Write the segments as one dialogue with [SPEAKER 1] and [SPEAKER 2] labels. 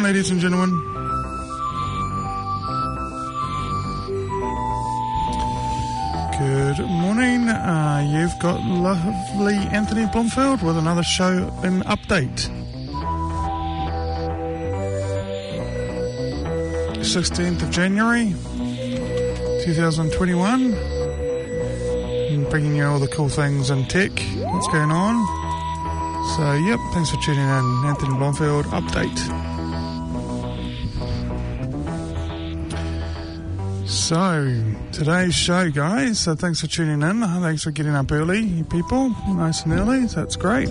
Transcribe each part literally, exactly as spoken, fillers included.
[SPEAKER 1] ladies and gentlemen. Good morning. Uh, you've got lovely Anthony Blomfield with another show and update. sixteenth of January, twenty twenty-one. And bringing you all the cool things in tech. What's going on? So, yep, thanks for tuning in. Anthony Blomfield update. So, today's show, guys. So, thanks for tuning in. Thanks for getting up early, you people. Nice and early. So that's great.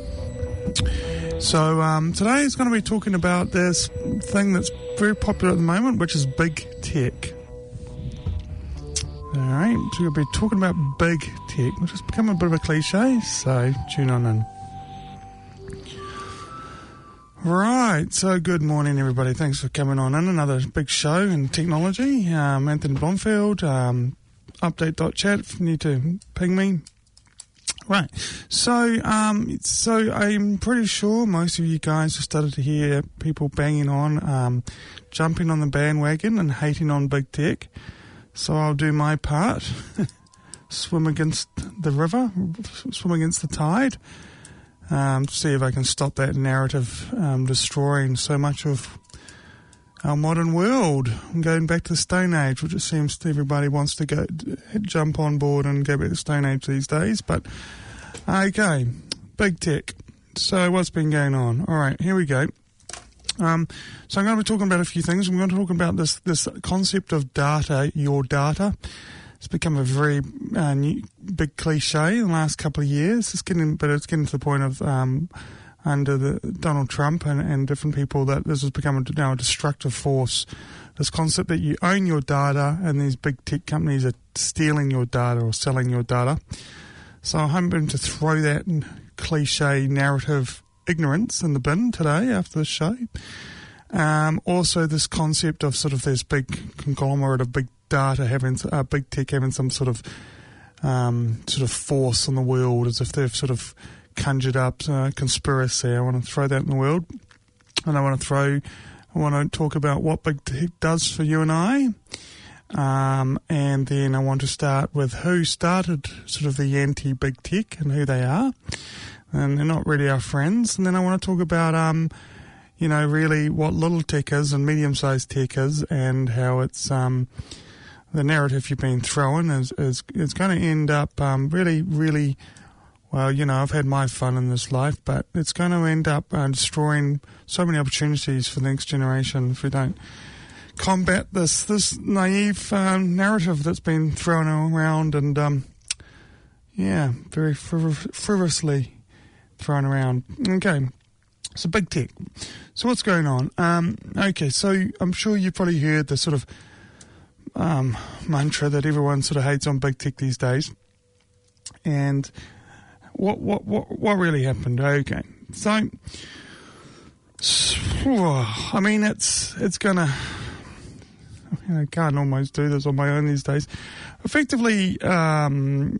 [SPEAKER 1] So, um, today is going to be talking about this thing that's very popular at the moment, which is big tech. Alright, so we'll be talking about big tech, which has become a bit of a cliche, so tune on in. Right, so good morning everybody, thanks for coming on in, another big show in technology. um, Anthony Blomfield, um, update dot chat if you need to ping me. Right, so um, so I'm pretty sure most of you guys have started to hear people banging on, um, jumping on the bandwagon and hating on big tech. So I'll do my part, swim against the river, swim against the tide, um, to see if I can stop that narrative um, destroying so much of our modern world and going back to the Stone Age, which it seems everybody wants to go jump on board and go back to the Stone Age these days. But, okay, big tech. So what's been going on? All right, here we go. Um, so I'm going to be talking about a few things. I'm going to talk about this this concept of data, your data. It's become a very uh, new, big cliche in the last couple of years. It's getting, but it's getting to the point of um, under the Donald Trump and, and different people that this has become a, now a destructive force. This concept that you own your data and these big tech companies are stealing your data or selling your data. So I'm hoping to throw that cliche narrative ignorance in the bin today after the show. Um, also, this concept of sort of this big conglomerate of big data having, uh, big tech having some sort of um, sort of force in the world, as if they've sort of conjured up uh, conspiracy. I want to throw that in the world, and I want to throw. I want to talk about what big tech does for you and I. Um, and then I want to start with who started sort of the anti-big tech and who they are. And they're not really our friends. And then I want to talk about, um, you know, really what little tech is and medium-sized tech is, and how it's um, the narrative you've been throwing is is, is going to end up um, really, really, well, you know, I've had my fun in this life, but it's going to end up uh, destroying so many opportunities for the next generation if we don't combat this this naive um, narrative that's been thrown around and, um, yeah, very friv- frivolously thrown around. Okay, so big tech. So what's going on? Um, okay, so I'm sure you've probably heard the sort of um, mantra that everyone sort of hates on big tech these days. And what what what what really happened? Okay, so I mean it's it's gonna. I can't almost do this on my own these days. Effectively. Um,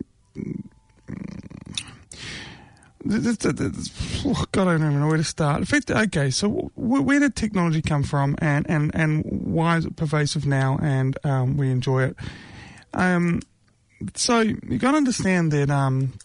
[SPEAKER 1] Oh, God, I don't even know where to start. In fact, okay, so where did technology come from, and, and, and why is it pervasive now, and um, we enjoy it? Um, so you've got to understand that um,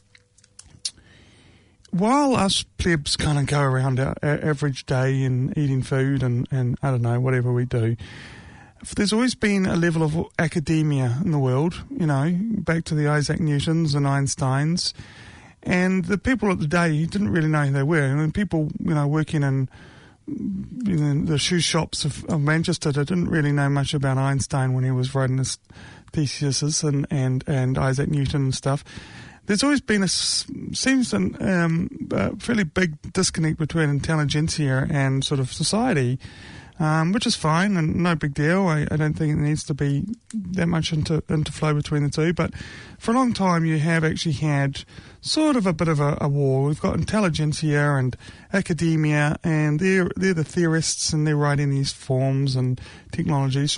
[SPEAKER 1] while us plebs kind of go around our, our average day and eating food and, and, I don't know, whatever we do, there's always been a level of academia in the world, you know, back to the Isaac Newtons and Einsteins. And the people of the day didn't really know who they were. I mean, people, you know, working in, in the shoe shops of, of Manchester didn't really know much about Einstein when he was writing his theses and, and, and Isaac Newton and stuff. There's always been a, seems an, um, a fairly big disconnect between intelligentsia and sort of society. Um, which is fine and no big deal. I, I don't think it needs to be that much inter, interflow between the two. But for a long time, you have actually had sort of a bit of a, a war. We've got intelligentsia and academia, and they're they're the theorists, and they're writing these forms and technologies.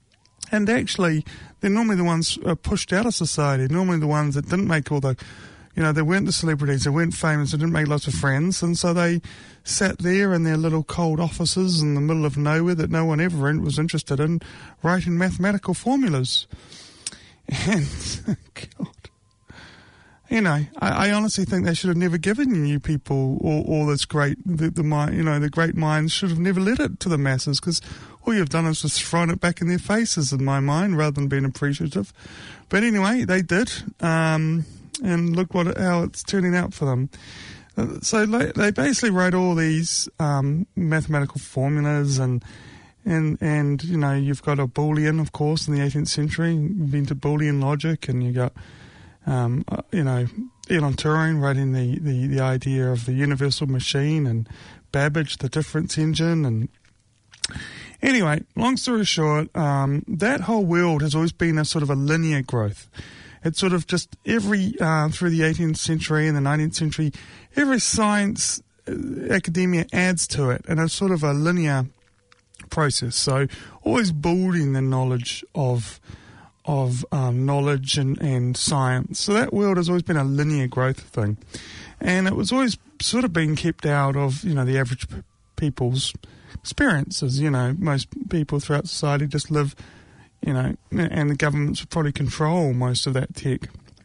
[SPEAKER 1] And actually, they're normally the ones uh, pushed out of society. Normally, the ones that didn't make all the You know, they weren't the celebrities, they weren't famous, they didn't make lots of friends, and so they sat there in their little cold offices in the middle of nowhere that no one ever was interested in, writing mathematical formulas. And, God, you know, I, I honestly think they should have never given you people all, all this great, the, the you know, the great minds should have never let it to the masses, because all you've done is just thrown it back in their faces, in my mind, rather than being appreciative. But anyway, they did. Um... And look what how it's turning out for them. So they basically wrote all these um, mathematical formulas, and and and you know, you've got a Boolean, of course, in the eighteenth century, invented Boolean logic, and you got um, you know, Alan Turing writing the, the, the idea of the universal machine, and Babbage the difference engine, and anyway, long story short, um, that whole world has always been a sort of a linear growth. It's sort of just every, uh, through the eighteenth century and the nineteenth century, every science, uh, academia adds to it, and it's sort of a linear process. So always building the knowledge of of um, knowledge and, and science. So that world has always been a linear growth thing. And it was always sort of being kept out of, you know, the average p- people's experiences. You know, most people throughout society just live, you know, and the governments would probably control most of that tech.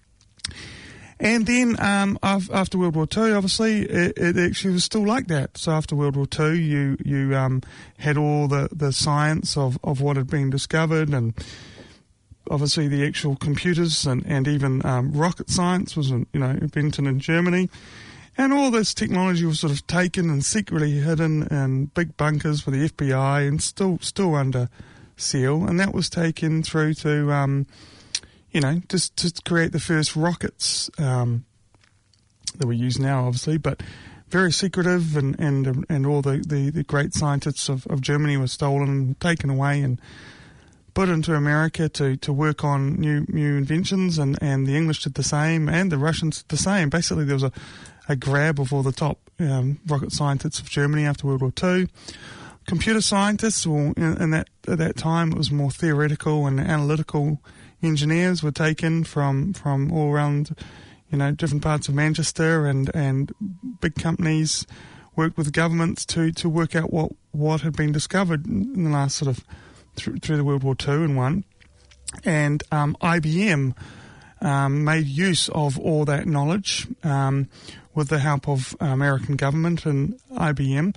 [SPEAKER 1] And then um, after World War Two, obviously, it, it actually was still like that. So after World War Two, you you um, had all the, the science of, of what had been discovered, and obviously the actual computers, and, and even um, rocket science was, you know, invented in Germany. And all this technology was sort of taken and secretly hidden in big bunkers for the F B I, and still still under seal, and that was taken through to, um, you know, just to create the first rockets um, that we use now, obviously, but very secretive, and and and all the, the, the great scientists of, of Germany were stolen and taken away and put into America to, to work on new new inventions, and, and the English did the same, and the Russians did the same. Basically, there was a, a grab of all the top um, rocket scientists of Germany after World War Two. Computer scientists, well, in, in that at that time, it was more theoretical and analytical engineers were taken from, from all around, you know, different parts of Manchester, and, and big companies worked with governments to, to work out what, what had been discovered in the last sort of through, through the World War Two and one. And um, I B M um, made use of all that knowledge um, with the help of American government, and I B M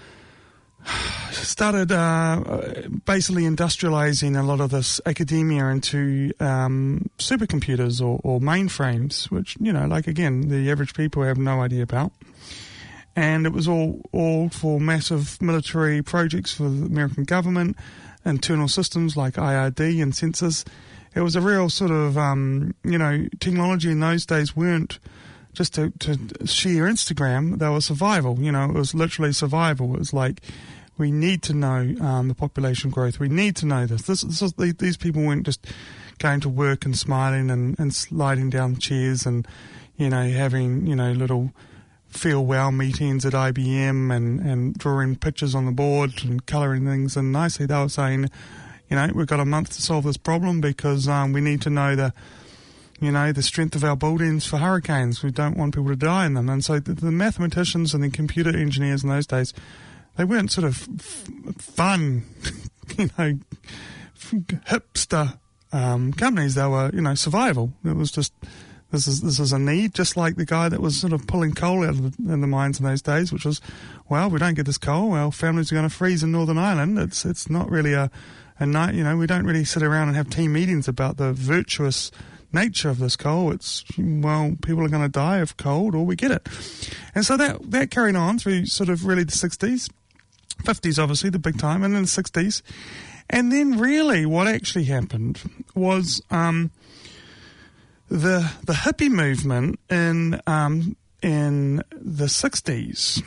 [SPEAKER 1] started uh, basically industrializing a lot of this academia into um, supercomputers or, or mainframes, which, you know, like, again, the average people have no idea about. And it was all, all for massive military projects for the American government, internal systems like I R D and sensors. It was a real sort of, um, you know, technology in those days weren't just to, to share Instagram, they were survival. You know, it was literally survival. It was like, we need to know um, the population growth. We need to know this. This, this is, these people weren't just going to work and smiling and, and sliding down chairs and, you know, having, you know, little feel well meetings at I B M and, and drawing pictures on the board and colouring things in nicely. They were saying, you know, we've got a month to solve this problem because um, we need to know the, you know, the strength of our buildings for hurricanes. We don't want people to die in them. And so the, the mathematicians and the computer engineers in those days, they weren't sort of f- fun, you know, hipster um, companies. They were, you know, survival. It was just, this is this is a need, just like the guy that was sort of pulling coal out of the, in the mines in those days, which was, well, we don't get this coal, our families are going to freeze in Northern Ireland. It's it's not really a, a night, you know, we don't really sit around and have team meetings about the virtuous nature of this coal. It's, well, people are going to die of cold, or we get it. And so that that carried on through sort of really the sixties, fifties obviously, the big time, and then the sixties. And then really what actually happened was um, the the hippie movement in um, in the sixties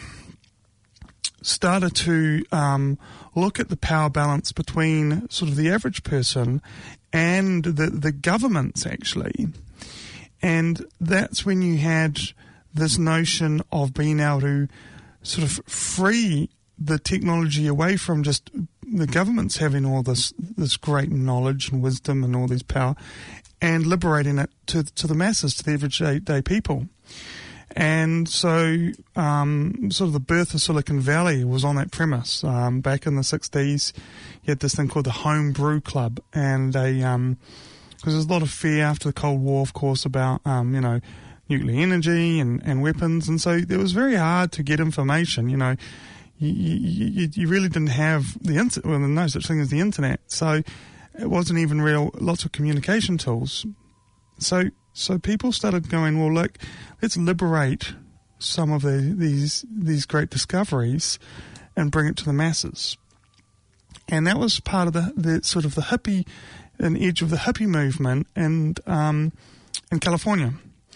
[SPEAKER 1] started to um, look at the power balance between sort of the average person and the, the governments, actually. And that's when you had this notion of being able to sort of free the technology away from just the government's having all this this great knowledge and wisdom and all this power, and liberating it to to the masses, to the everyday day people. And so, um, sort of the birth of Silicon Valley was on that premise. Um, back in the sixties, you had this thing called the Home Brew Club, and they, um, because there's a lot of fear after the Cold War, of course, about, um, you know, nuclear energy and, and weapons, and so it was very hard to get information. You know, you, you, you really didn't have the internet, well, no such thing as the internet, so it wasn't even real, lots of communication tools. So, so people started going, well, look, let's liberate some of the, these these great discoveries and bring it to the masses. And that was part of the, the sort of the hippie, an edge of the hippie movement and um, in California.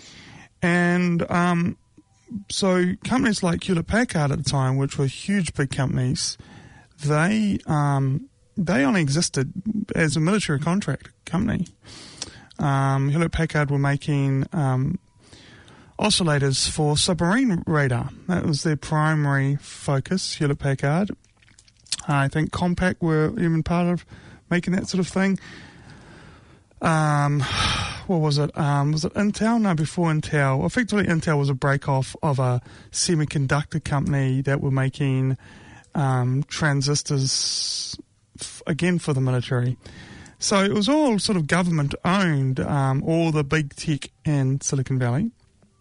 [SPEAKER 1] And um, so companies like Hewlett-Packard at the time, which were huge big companies, they um, they only existed as a military contract company. Um, Hewlett-Packard were making um, oscillators for submarine radar. That was their primary focus, Hewlett-Packard. I think Compaq were even part of making that sort of thing. Um, what was it? Um, was it Intel? No, before Intel. Effectively, Intel was a break-off of a semiconductor company that were making um, transistors, f- again, for the military. So it was all sort of government-owned, um, all the big tech in Silicon Valley.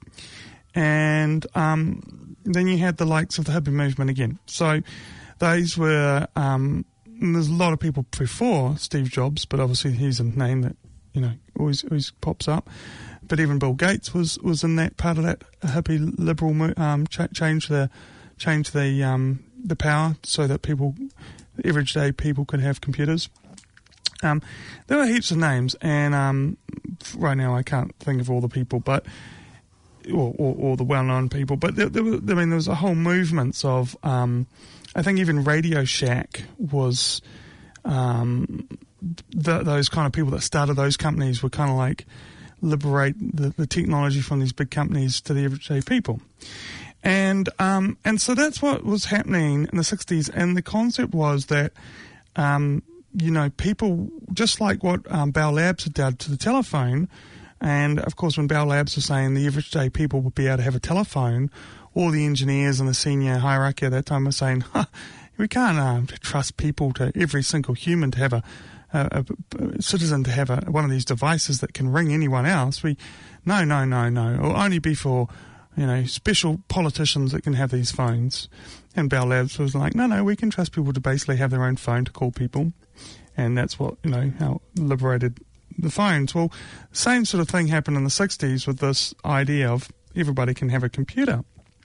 [SPEAKER 1] And um, then you had the likes of the hippie movement again. So those were, um, there's a lot of people before Steve Jobs, but obviously he's a name that, you know, always always pops up. But even Bill Gates was, was in that part of that hippie liberal um, ch- change the change the um, the power so that people, everyday people, could have computers. Um, there were heaps of names, and um, right now I can't think of all the people, but or, or, or the well-known people. But there, there was, I mean, there was a whole movements of. Um, I think even Radio Shack was. Um, the, those kind of people that started those companies were kind of like liberate the, the technology from these big companies to the everyday people, and um, and so that's what was happening in the sixties. And the concept was that. Um, You know, people, just like what um, Bell Labs had done to the telephone, and of course when Bell Labs was saying the everyday people would be able to have a telephone, all the engineers and the senior hierarchy at that time were saying, huh, we can't um, trust people, to every single human to have a, a, a citizen to have a, one of these devices that can ring anyone else. We, no, no, no, no. It'll only be for, you know, special politicians that can have these phones. And Bell Labs was like, no, no, we can trust people to basically have their own phone to call people. And that's what, you know, how liberated the phones. Well, same sort of thing happened in the sixties with this idea of everybody can have a computer.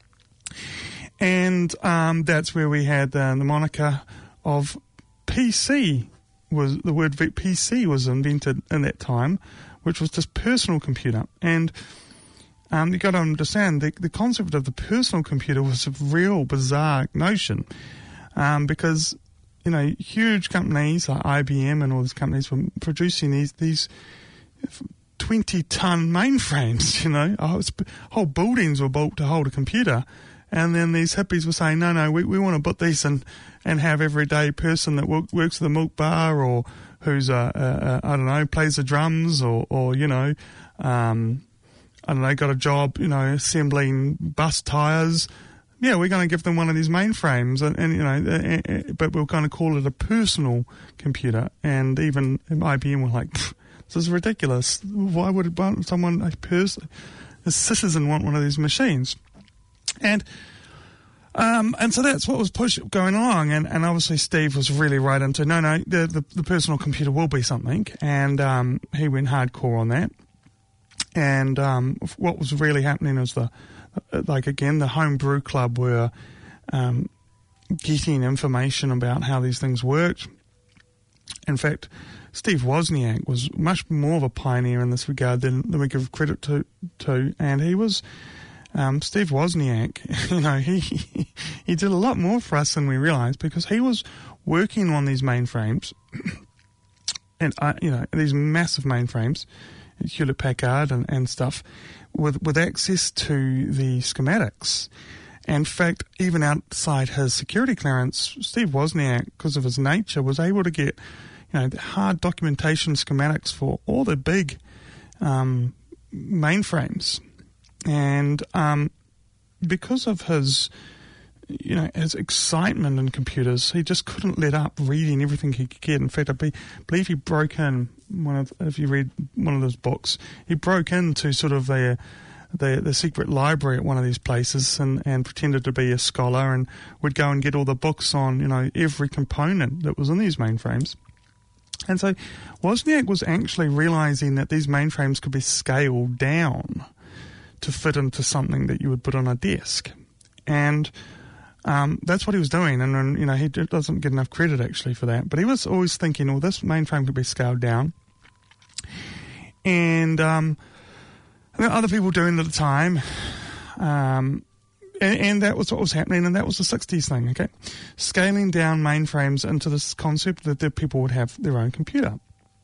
[SPEAKER 1] And um, that's where we had uh, the moniker of P C. Was the word P C was invented in that time, which was just personal computer. And um, you've got to understand, the, the concept of the personal computer was a real bizarre notion um, because... You know, huge companies like I B M and all these companies were producing these these twenty-ton mainframes, you know. Whole buildings were built to hold a computer. And then these hippies were saying, no, no, we, we want to put these in and have everyday person that work, works at the milk bar or who's, a, a, a, I don't know, plays the drums or, or you know, um, I don't know, got a job, you know, assembling bus tyres. Yeah, we're going to give them one of these mainframes, and, and you know, uh, uh, but we'll kind of call it a personal computer. And even I B M were like, "This is ridiculous. Why would someone, a person, a citizen, want one of these machines?" And um, and so that's what was push going along. And, and obviously Steve was really right into no, no, the the, the personal computer will be something, and um, he went hardcore on that. And um, what was really happening is the Like, again, the Home Brew Club were um, getting information about how these things worked. In fact, Steve Wozniak was much more of a pioneer in this regard than, than we give credit to, to. And he was, um, Steve Wozniak, you know, he, he did a lot more for us than we realized because he was working on these mainframes and, uh, you know, these massive mainframes, Hewlett-Packard and, and stuff, with with access to the schematics. In fact, even outside his security clearance, Steve Wozniak, because of his nature, was able to get, you know, the hard documentation schematics for all the big um, mainframes. And um, because of his, you know, his excitement in computers, he just couldn't let up reading everything he could get. In fact, I be, believe he broke in, one of, if you read one of his books, he broke into sort of a... The, the secret library at one of these places and, and pretended to be a scholar and would go and get all the books on, you know, every component that was in these mainframes. And so Wozniak was actually realizing that these mainframes could be scaled down to fit into something that you would put on a desk. And um, that's what he was doing. And, and, you know, he doesn't get enough credit actually for that. But he was always thinking, well, this mainframe could be scaled down. And... um there were other people doing it at the time, um, and, and that was what was happening, and that was the sixties thing, okay? Scaling down mainframes into this concept that the people would have their own computer.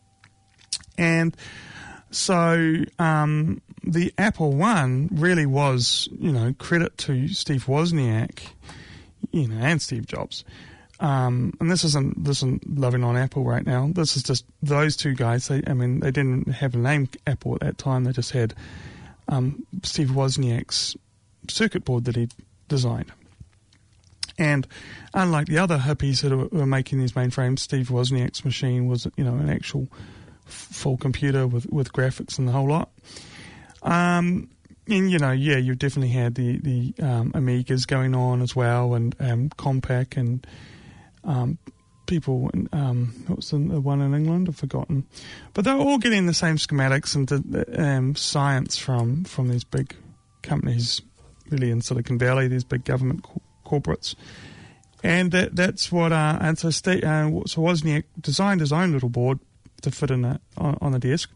[SPEAKER 1] And so um, the Apple One really was, you know, credit to Steve Wozniak, you know, and Steve Jobs. Um, and this isn't this isn't loving on Apple right now. This is just those two guys. They, I mean, they didn't have a name Apple at that time. They just had um, Steve Wozniak's circuit board that he designed. And unlike the other hippies that were, were making these mainframes, Steve Wozniak's machine was, you know, an actual f- full computer with, with graphics and the whole lot. Um, and, you know, yeah, you definitely had the, the um, Amigas going on as well, and um, Compaq and... Um, people, um, what was the one in England? I've forgotten. But they were all getting the same schematics and the, um, science from, from these big companies, really in Silicon Valley, these big government co- corporates. And that, that's what, uh, and so, Steve, uh, so Wozniak designed his own little board to fit in a, on, on a desk.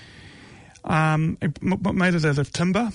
[SPEAKER 1] Um, it m- made it out of timber.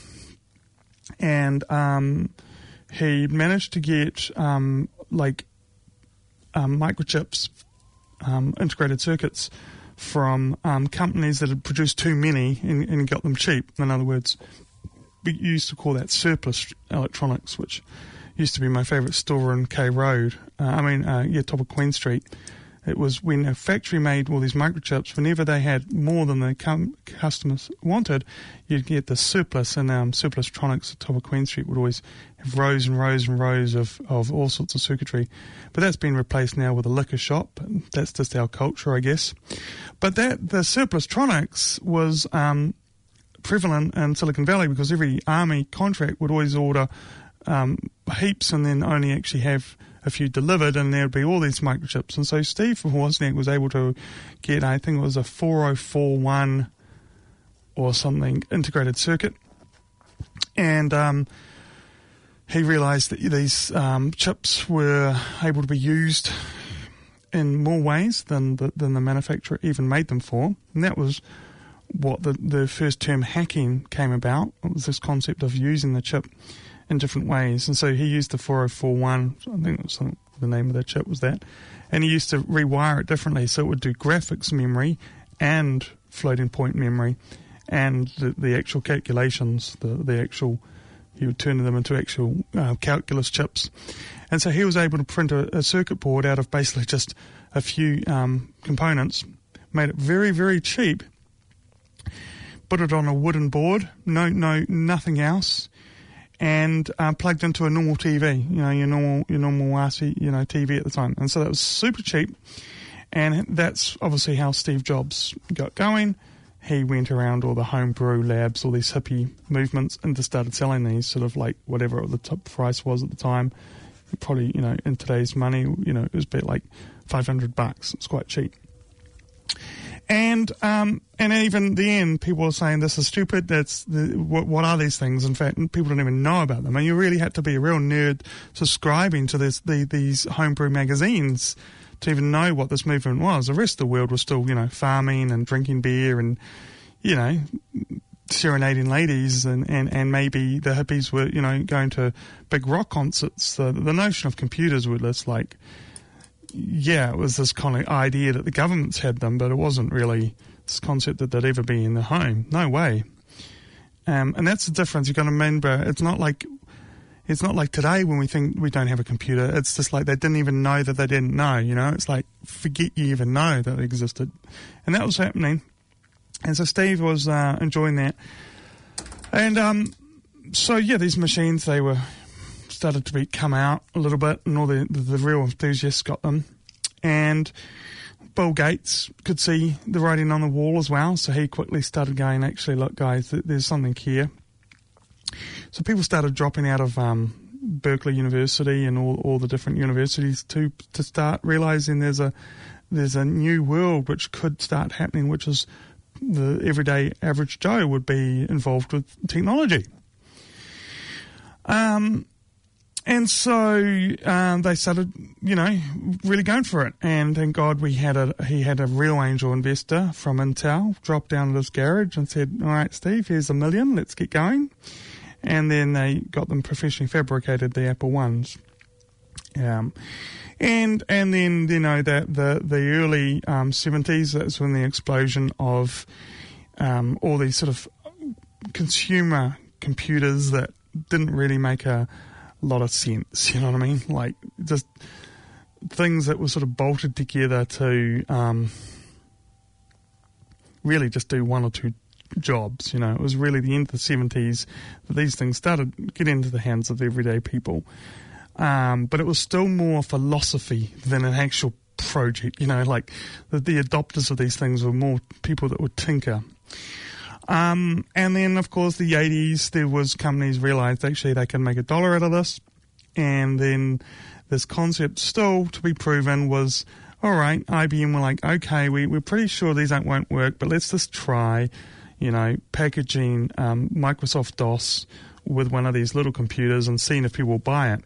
[SPEAKER 1] And um, he managed to get, um, like, Um, microchips, um, integrated circuits from um, companies that had produced too many and, and got them cheap. In other words, we used to call that surplus electronics, which used to be my favourite store in K Road. Uh, I mean, uh, yeah, top of Queen Street. It was when a factory made all these microchips, whenever they had more than the com- customers wanted, you'd get the surplus, and um, Surplus Tronics at top of Queen Street would always have rows and rows and rows of, of all sorts of circuitry. But that's been replaced now with a liquor shop. That's just our culture, I guess. But that the Surplus Tronics was um, prevalent in Silicon Valley because every army contract would always order um, heaps and then only actually have a few delivered, and there would be all these microchips. And so Steve Wozniak was able to get, I think it was a four oh four one or something, integrated circuit. And um, he realised that these um, chips were able to be used in more ways than the, than the manufacturer even made them for. And that was what the, the first term hacking came about. It was this concept of using the chip in different ways. And so he used the four oh four one, I think it was some, the name of the chip was that, and he used to rewire it differently, so it would do graphics memory and floating point memory and the, the actual calculations, the, the actual, he would turn them into actual uh, calculus chips. And so he was able to print a, a circuit board out of basically just a few um, components, made it very, very cheap, put it on a wooden board, no, no, nothing else, and uh, plugged into a normal T V, you know, your normal, your normal R C, you know, T V at the time. And so that was super cheap, and that's obviously how Steve Jobs got going. He went around all the homebrew labs, all these hippie movements, and just started selling these sort of like whatever the top price was at the time. Probably, you know, in today's money, you know, it was about like five hundred bucks. It's quite cheap. And um, and even the end, people were saying this is stupid. That's the, what, what are these things? In fact, people don't even know about them. And you really had to be a real nerd subscribing to this the, these homebrew magazines to even know what this movement was. The rest of the world was still, you know, farming and drinking beer and, you know, serenading ladies, and, and, and maybe the hippies were, you know, going to big rock concerts. The, the notion of computers were just like, yeah, it was this kind of idea that the governments had them, but it wasn't really this concept that they'd ever be in the home. No way. Um, and that's the difference. You've got to remember, it's not like it's not like today when we think we don't have a computer. It's just like they didn't even know that they didn't know, you know. It's like, forget you even know that it existed. And that was happening. And so Steve was uh, enjoying that. And um, so, yeah, these machines, they were started to be come out a little bit, and all the, the, the real enthusiasts got them. And Bill Gates could see the writing on the wall as well, so he quickly started going, actually, look, guys, there's something here. So people started dropping out of um, Berkeley University and all, all the different universities to to start realising there's a there's a new world which could start happening, which is the everyday average Joe would be involved with technology. Um, and so um, they started, you know, really going for it. And thank God we had a he had a real angel investor from Intel drop down to his garage and said, "All right, Steve, here's a million. Let's get going." And then they got them professionally fabricated, the Apple ones. Um, and and then, you know, that the, the early um, seventies, that's when the explosion of um, all these sort of consumer computers that didn't really make a lot of sense, you know what I mean? Like, just things that were sort of bolted together to um, really just do one or two jobs, you know. It was really the end of the seventies that these things started to get into the hands of everyday people. Um, but it was still more philosophy than an actual project, you know, like the, the adopters of these things were more people that would tinker. Um, and then, of course, the eighties, there was companies realised actually they can make a dollar out of this. And then this concept still to be proven was, all right, I B M were like, okay, we, we're pretty sure these aren't, won't work, but let's just try, you know, packaging um, Microsoft DOS with one of these little computers and seeing if people will buy it.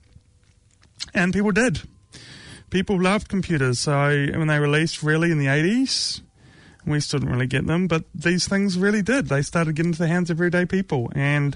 [SPEAKER 1] And people did. People loved computers. So when they released really in the eighties, we still didn't really get them, but these things really did. They started getting into the hands of everyday people. And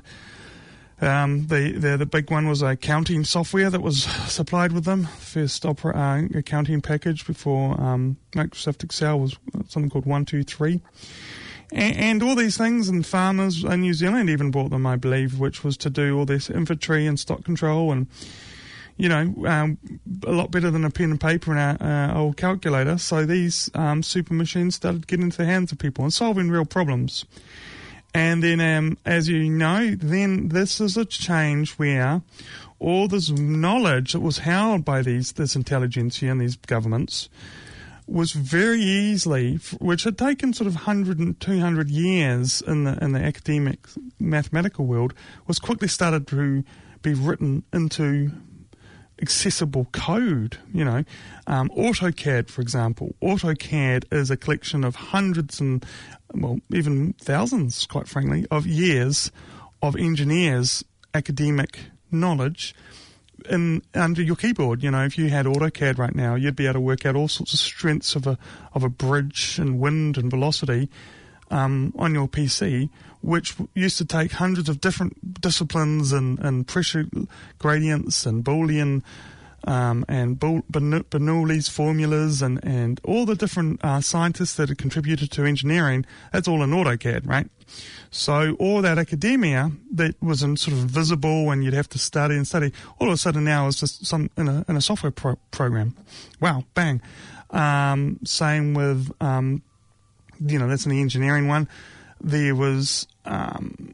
[SPEAKER 1] um, the, the the big one was accounting software that was supplied with them. First opera, uh, accounting package before um, Microsoft Excel was something called one two three. And, and all these things, and farmers in New Zealand even bought them, I believe, which was to do all this inventory and stock control and, you know, um, a lot better than a pen and paper and our uh, old calculator. So these um, super machines started getting into the hands of people and solving real problems. And then, um, as you know, then this is a change where all this knowledge that was held by these this intelligentsia and these governments was very easily, which had taken sort of one hundred and two hundred years in the in the academic mathematical world, was quickly started to be written into accessible code, you know. Um, AutoCAD, for example. AutoCAD is a collection of hundreds and, well, even thousands, quite frankly, of years of engineers' academic knowledge in under your keyboard. You know, if you had AutoCAD right now, you'd be able to work out all sorts of strengths of a of a bridge and wind and velocity um, on your P C, which used to take hundreds of different disciplines and, and pressure gradients and Boolean um, and Bernoulli's formulas and, and all the different uh, scientists that had contributed to engineering. That's all in AutoCAD, right? So all that academia that was in sort of visible and you'd have to study and study, all of a sudden now is just some in a, in a software pro- program. Wow, bang. Um, same with, um, you know, that's in the engineering one. There was, um,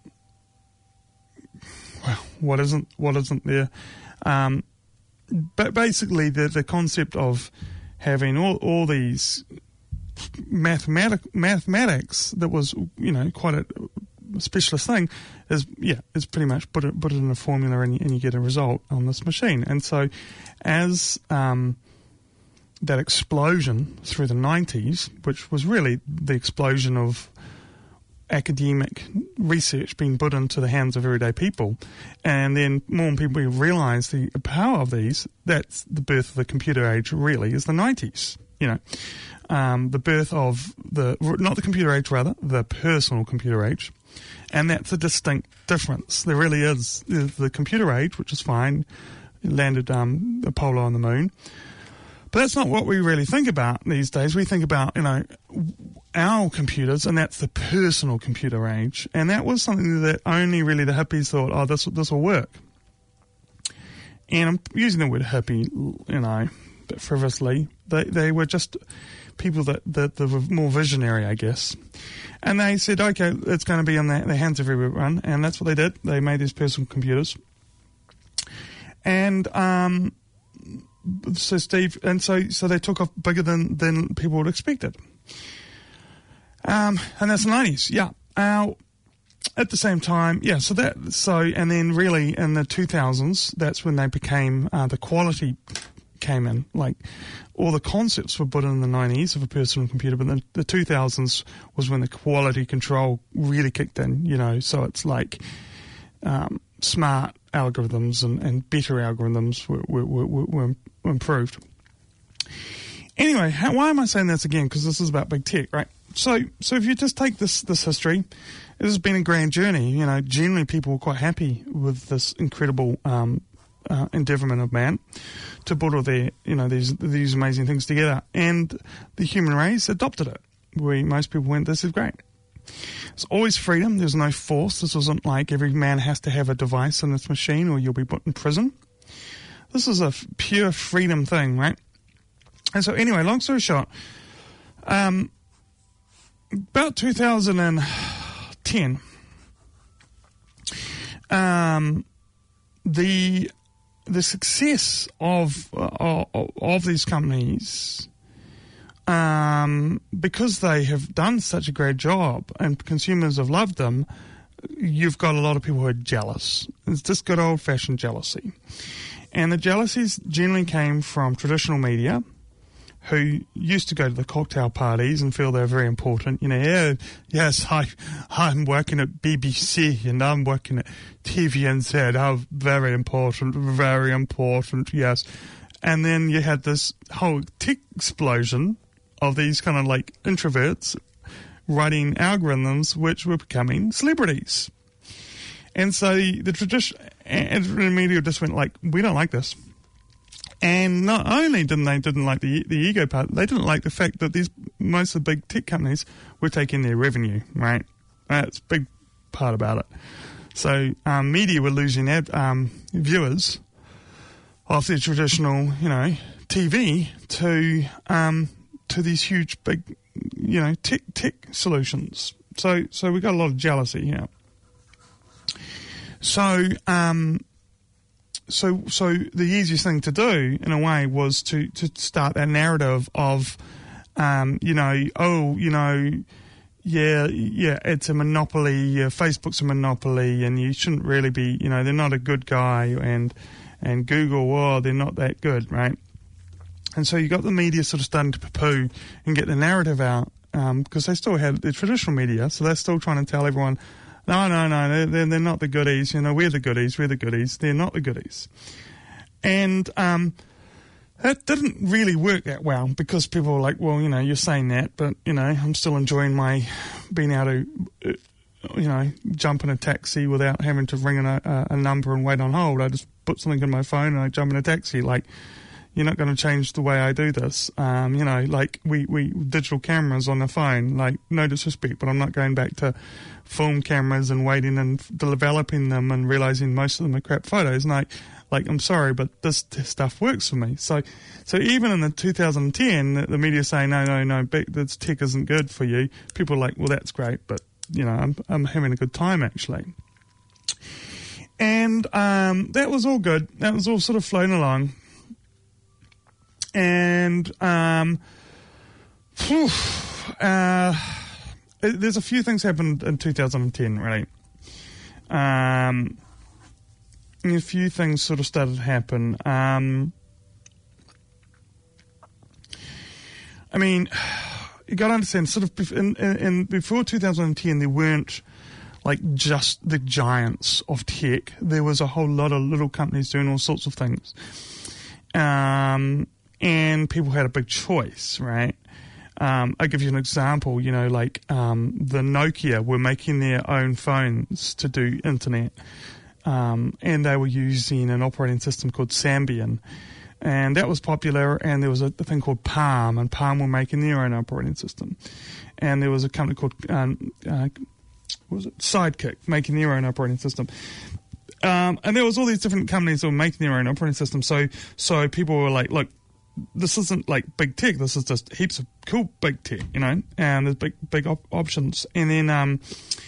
[SPEAKER 1] well, what isn't, what isn't there? Um, but basically the, the concept of having all, all these mathematic, mathematics that was, you know, quite a specialist thing is, yeah, is pretty much put it, put it in a formula and you, and you get a result on this machine. And so as, um, that explosion through the nineties, which was really the explosion of academic research being put into the hands of everyday people, and then more people realise the power of these, that's the birth of the computer age really, is the nineties, you know. Um, the birth of the, not the computer age rather, the personal computer age, and that's a distinct difference. There really is. The computer age, which is fine, landed um, Apollo on the moon, but that's not what we really think about these days. We think about, you know, our computers, and that's the personal computer age. And that was something that only really the hippies thought, oh, this this will work. and I'm using the word hippie, you know, a bit frivolously. They they were just people that, that, that were more visionary, I guess. And they said, okay, it's going to be in the, the hands of everyone, and that's what they did. They made these personal computers. And um, so Steve, and so so they took off bigger than, than people would expected. Um, and that's the nineties, yeah. Uh, at the same time, yeah, so that, so, and then really in the two thousands, that's when they became, uh, the quality came in. Like, all the concepts were put in the nineties of a personal computer, but then the two thousands was when the quality control really kicked in, you know, so it's like um, smart algorithms and, and better algorithms were, were, were, were, were improved. Anyway, how, why am I saying this again? Because this is about big tech, right? So, so if you just take this, this history, it has been a grand journey. You know, generally people were quite happy with this incredible um, uh, endeavourment of man to put all their, you know, these these amazing things together. And the human race adopted it. Where most people went, this is great. It's always freedom. There's no force. This wasn't like every man has to have a device in this machine or you'll be put in prison. This is a f- pure freedom thing, right? And so anyway, long story short, um, about two thousand ten, um, the the success of uh, of these companies, um, because they have done such a great job and consumers have loved them, you've got a lot of people who are jealous. It's just good old-fashioned jealousy. And the jealousies generally came from traditional media, who used to go to the cocktail parties and feel they're very important. You know, yeah, yes, I, I'm working at B B C and I'm working at T V N Z. Oh, very important, very important, yes. And then you had this whole tech explosion of these kind of like introverts writing algorithms which were becoming celebrities. And so the tradition and the media just went like, we don't like this. And not only didn't they didn't like the the ego part, they didn't like the fact that these most of the big tech companies were taking their revenue, right? That's a big part about it. So um, media were losing ad, um, viewers of their traditional, you know, T V to um, to these huge big, you know, tech tech solutions. So so we got a lot of jealousy here. So. Um, So, so the easiest thing to do, in a way, was to, to start that narrative of, um, you know, oh, you know, yeah, yeah, it's a monopoly. Uh, Facebook's a monopoly, and you shouldn't really be, you know, they're not a good guy, and and Google, oh, they're not that good, right? And so you got the media sort of starting to poo-poo and get the narrative out, because um, they still had the traditional media, so they're still trying to tell everyone. No, no, no, they're, they're not the goodies. You know, we're the goodies, we're the goodies. They're not the goodies. And um, that didn't really work that well because people were like, well, you know, you're saying that, but, you know, I'm still enjoying my being able to, uh, you know, jump in a taxi without having to ring a, a number and wait on hold. I just put something in my phone and I jump in a taxi. Like, you're not going to change the way I do this. Um, you know, like we, we digital cameras on the phone, like no disrespect, but I'm not going back to film cameras and waiting and developing them and realizing most of them are crap photos. And I, like, I'm sorry, but this t- stuff works for me. So, so even in the two thousand ten, the, the media saying, no, no, no, this tech isn't good for you. People are like, well, that's great, but you know, I'm, I'm having a good time actually. And, um, that was all good. That was all sort of flown along. And um, whew, uh, it, there's a few things happened in two thousand ten, really. Um, and a few things sort of started to happen. Um, I mean, you got to understand, sort of, in, in, in before two thousand ten, there weren't like just the giants of tech. There was a whole lot of little companies doing all sorts of things. Um. And people had a big choice, right? Um, I'll give you an example. You know, like um, the Nokia were making their own phones to do internet. Um, and they were using an operating system called Symbian. And that was popular. And there was a, a thing called Palm. And Palm were making their own operating system. And there was a company called, um, uh, what was it? Sidekick, making their own operating system. Um, and there was all these different companies that were making their own operating system. So, so people were like, look, this isn't like big tech. This is just heaps of cool big tech, you know, and there's big, big op- options. And then, um,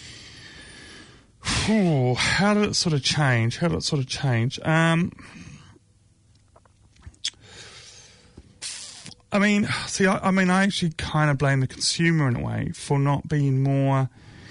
[SPEAKER 1] whew, how did it sort of change? How did it sort of change? Um, I mean, see, I, I mean, I actually kind of blame the consumer in a way for not being more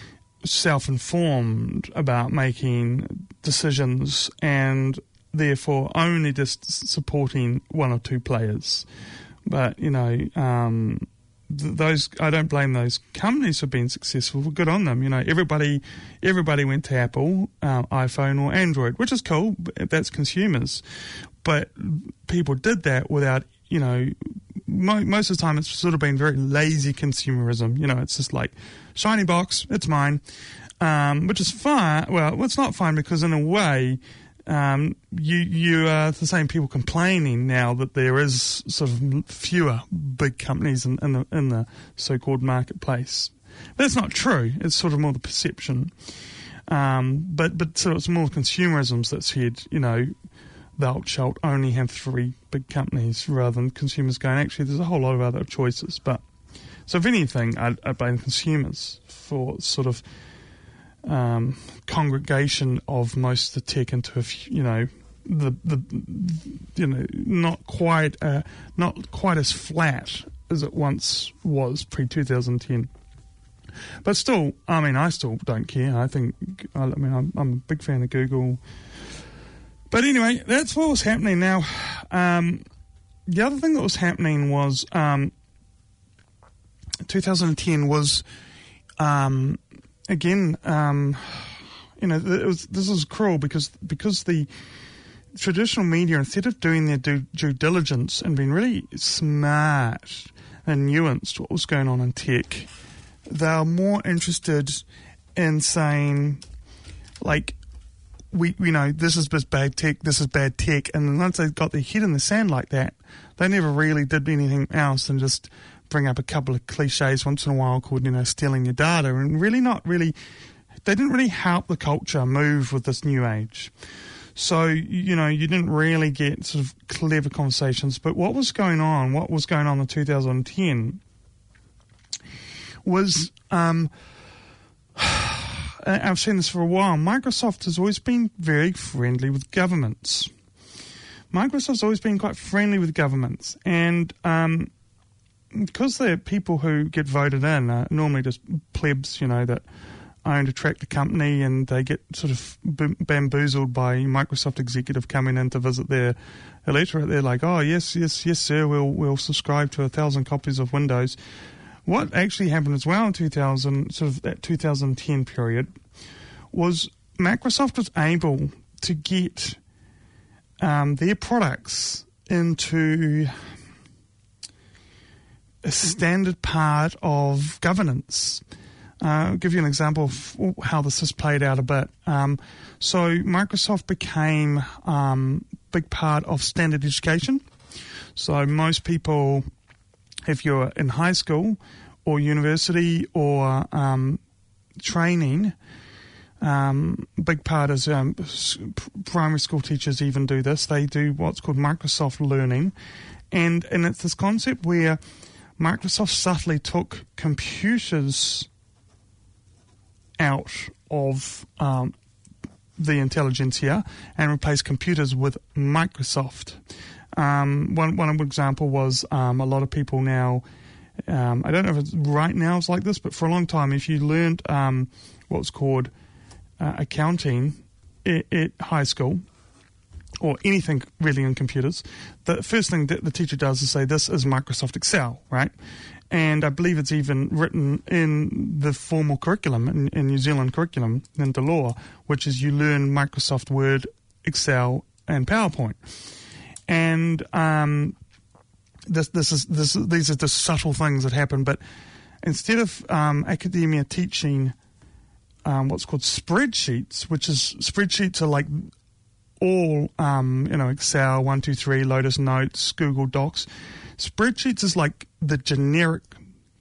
[SPEAKER 1] self-informed about making decisions and therefore only just supporting one or two players. But, you know, um, th- those I don't blame those companies for being successful. Good on them. You know, everybody everybody went to Apple, uh, iPhone or Android, which is cool. That's consumers. But people did that without, you know, mo- most of the time it's sort of been very lazy consumerism. You know, it's just like, shiny box, it's mine, um, which is fine. Well, it's not fine because in a way, um, you you are the same people complaining now that there is sort of fewer big companies in, in the in the so-called marketplace. But that's not true. It's sort of more the perception. Um, but but so it's more consumerism that said, you know, thou shalt only have three big companies rather than consumers going, actually, there's a whole lot of other choices. But so if anything, I, I blame consumers for sort of um, congregation of most of the tech into a few, you know, the the you know not quite uh, not quite as flat as it once was pre twenty ten. But still, I mean, I still don't care. I think, I mean, I'm, I'm a big fan of Google. But anyway, that's what was happening now. Um, the other thing that was happening was um, twenty ten was, um, again, um, you know, it was, this is cruel because because the traditional media, instead of doing their due, due diligence and being really smart and nuanced what was going on in tech, they are more interested in saying, like, we, you know, this is just bad tech, this is bad tech. And then once they got their head in the sand like that, they never really did anything else than just bring up a couple of cliches once in a while called, you know, stealing your data, and really not really, they didn't really help the culture move with this new age. So, you know, you didn't really get sort of clever conversations. But what was going on, what was going on in two thousand ten was, um, I've seen this for a while, Microsoft has always been very friendly with governments. Microsoft's always been quite friendly with governments. And um, because they're people who get voted in are normally just plebs, you know, that own a tractor company, and they get sort of b- bamboozled by Microsoft executive coming in to visit their electorate. They're like, oh, yes, yes, yes, sir, we'll, we'll subscribe to a thousand copies of Windows. What actually happened as well in two thousand, sort of that two thousand ten period, was Microsoft was able to get um, their products into a standard part of governance. Uh, I'll give you an example of how this has played out a bit. Um, so Microsoft became a um, big part of standard education. So most people, if you're in high school or university or um, training, um, big part is um, primary school teachers even do this. They do what's called Microsoft Learning. And, and it's this concept where Microsoft subtly took computers out of um, the intelligentsia and replaced computers with Microsoft. Um, one one example was um, a lot of people now, um, I don't know if it's right now it's like this, but for a long time, if you learned um, what's called uh, accounting at, at high school, or anything really in computers, the first thing that the teacher does is say, this is Microsoft Excel, right? And I believe it's even written in the formal curriculum, in, in New Zealand curriculum, into law, which is you learn Microsoft Word, Excel, and PowerPoint. And um, this, this is this these are the subtle things that happen. But instead of um, academia teaching um, what's called spreadsheets, which is spreadsheets are like all um, you know, Excel, one two three, Lotus Notes, Google Docs. Spreadsheets is like the generic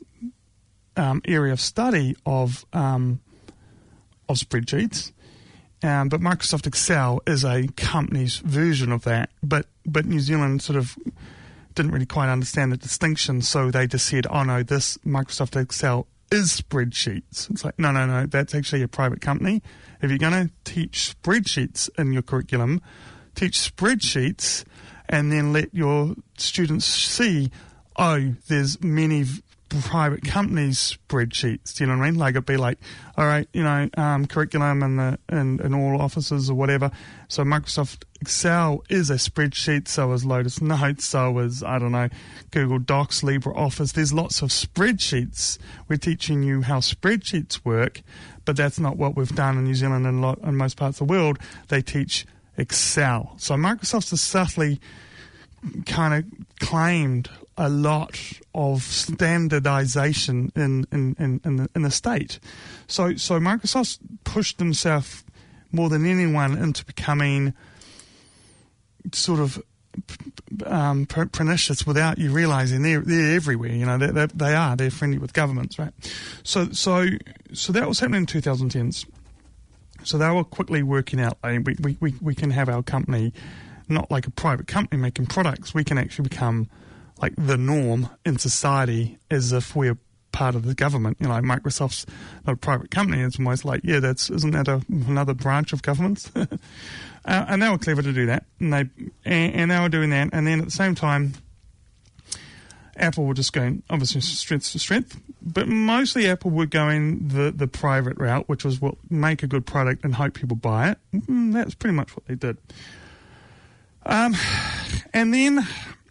[SPEAKER 1] um, area of study of um, of spreadsheets, Um, but Microsoft Excel is a company's version of that. But but New Zealand sort of didn't really quite understand the distinction, so they just said, oh no, this Microsoft Excel is spreadsheets. It's like, no, no, no, that's actually a private company. If you're going to teach spreadsheets in your curriculum, teach spreadsheets and then let your students see, oh, there's many v- private companies' spreadsheets. Do you know what I mean? Like it'd be like, all right, you know, um, curriculum and the in, in all offices or whatever. So Microsoft Excel is a spreadsheet. So is Lotus Notes. So is, I don't know, Google Docs, LibreOffice. There's lots of spreadsheets. We're teaching you how spreadsheets work, but that's not what we've done in New Zealand and a lot in most parts of the world. They teach Excel. So Microsoft's has subtly kind of claimed a lot of standardization in in, in, in, the, in the state. So so Microsoft's pushed themselves more than anyone into becoming sort of um, pernicious without you realizing they're they're everywhere. You know, they they they are. They're friendly with governments, right? So so so that was happening in twenty tens. So they were quickly working out, like, we, we, we, we can have our company not like a private company making products. We can actually become like the norm in society as if we're part of the government. You know, like Microsoft's not a private company. It's almost like, yeah, that's isn't that a, another branch of government? uh, and they were clever to do that. And they and, and they were doing that. And then at the same time, Apple were just going, obviously, strength to strength. But mostly Apple were going the, the private route, which was what make a good product and hope people buy it. Mm, that's pretty much what they did. Um, and then,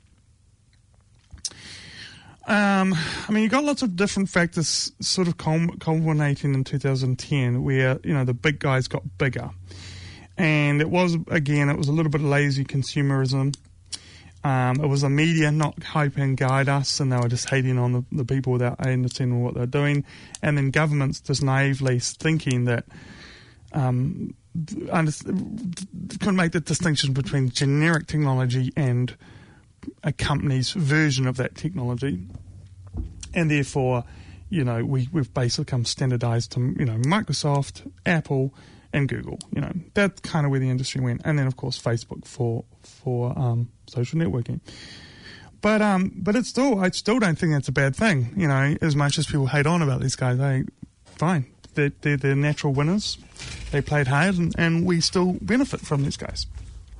[SPEAKER 1] um, I mean, you got lots of different factors sort of culminating in two thousand ten where, you know, the big guys got bigger. And it was, again, it was a little bit of lazy consumerism. Um, it was the media not helping guide us, and they were just hating on the, the people without understanding what they're doing. And then governments just naively thinking that um, under, couldn't make the distinction between generic technology and a company's version of that technology. And therefore, you know, we, we've basically come standardized to, you know, Microsoft, Apple, and Google. You know, that's kind of where the industry went. And then, of course, Facebook for for um, social networking. But um, but it's still, I still don't think that's a bad thing. You know, as much as people hate on about these guys, they fine. They're, they're, they're natural winners. They played hard, and, and we still benefit from these guys.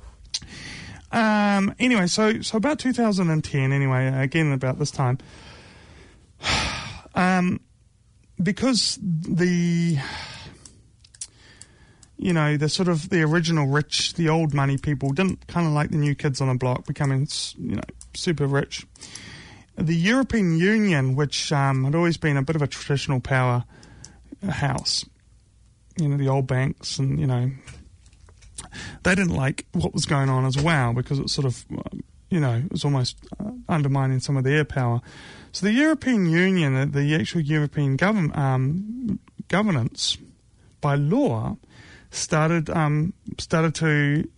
[SPEAKER 1] Um, anyway, so so about two thousand ten, anyway, again about this time, um, because the, you know, the sort of the original rich, the old money people didn't kind of like the new kids on the block becoming, you know, super rich. The European Union, which um, had always been a bit of a traditional power house, you know, the old banks and, you know, they didn't like what was going on as well because it sort of, you know, it was almost uh, undermining some of their power. So the European Union, the actual European govern, um, governance by law, started um, started to